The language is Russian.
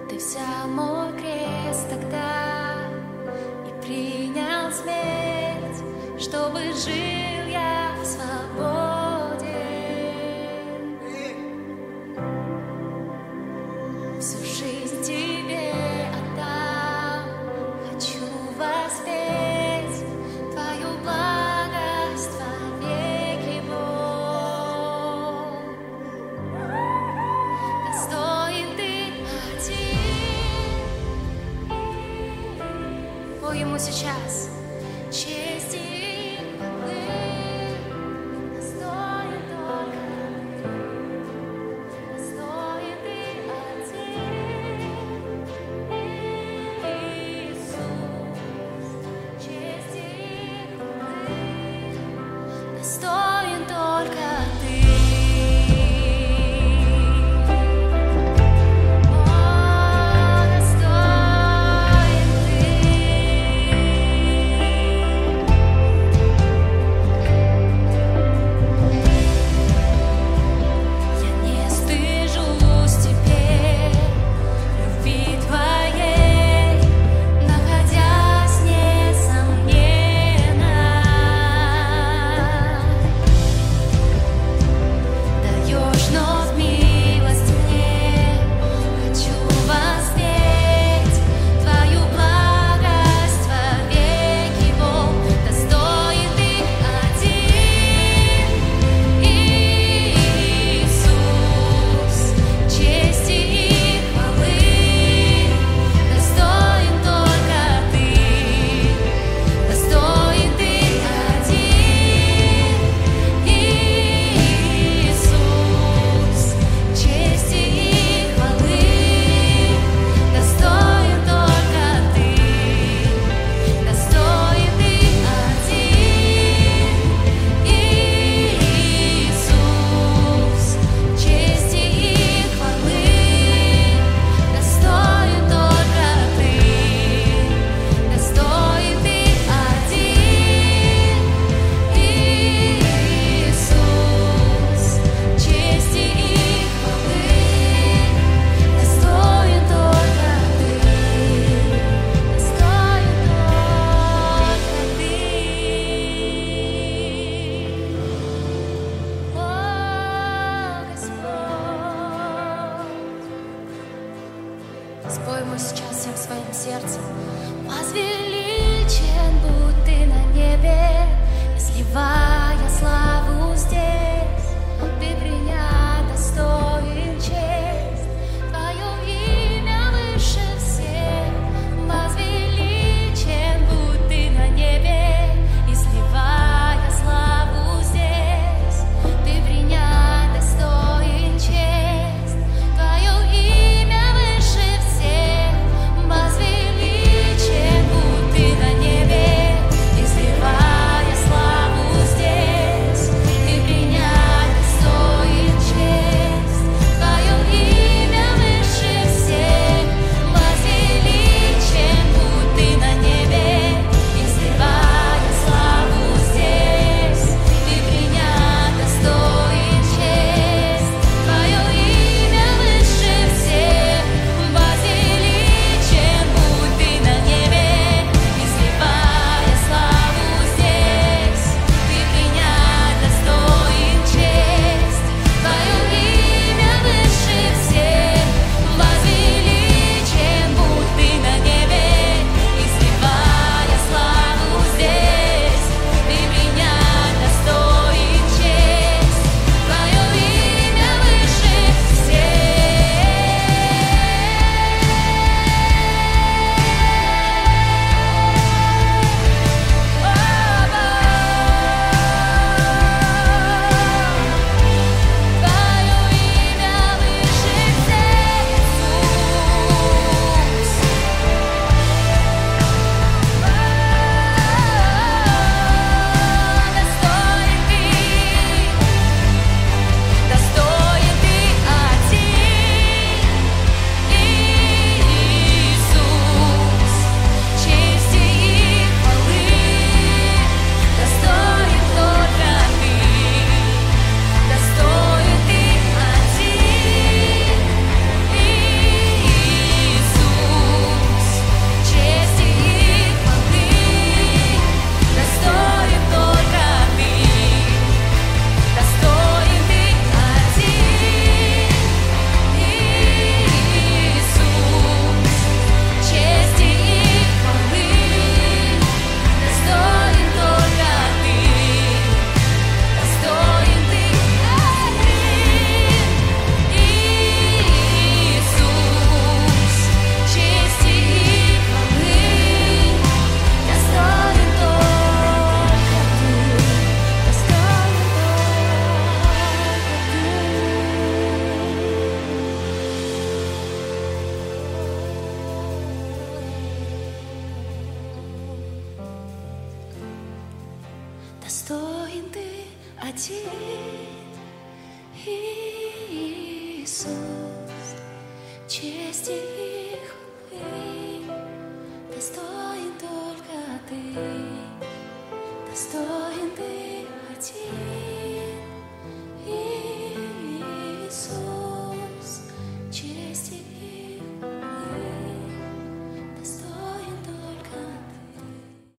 Ты взял мой крест тогда и принял смерть, чтобы жил я в свободе. Всю жизнь тебе отдам, хочу воспеть твою благость во веки, Бог. Достоин ты один. Пой ему сейчас честь и хвалы. Достоин только ты, достоин ты один. Иисус, честь и хвалы. Достоин только ты. Спой ему сейчас всем своим сердцем. Возвеличен будь ты на небе, изливая славу здесь. Ты принят, достоин честь, твое имя выше всех. Возвеличен будь ты на небе, изливая славу здесь. Ты принят, достоин честь, твое имя выше всех. Возвеличен будь ты на небе, изливая славу здесь. Ты принят. один Иисус, чести и хвалы, достоин только Ты, достоин Ты один.